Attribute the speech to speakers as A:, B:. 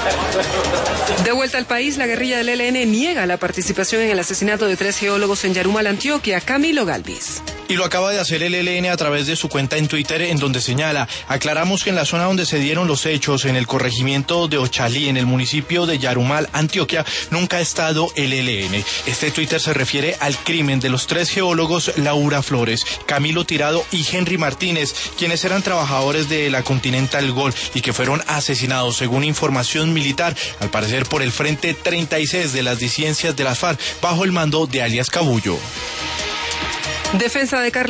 A: De vuelta al país, la guerrilla del ELN niega la participación en el asesinato de 3 geólogos en Yarumal, Antioquia. Camilo Galvis.
B: Y lo acaba de hacer el ELN a través de su cuenta en Twitter, en donde señala: aclaramos que en la zona donde se dieron los hechos, en el corregimiento de Ochalí, en el municipio de Yarumal, Antioquia, nunca ha estado el ELN. Este Twitter se refiere al crimen de los 3 geólogos Laura Flores, Camilo Tirado y Henry Martínez, quienes eran trabajadores de la Continental Gold y que fueron asesinados, según información militar, al parecer por el Frente 36 de las disidencias de las FARC, bajo el mando de alias Cabullo.
A: Defensa de Carlos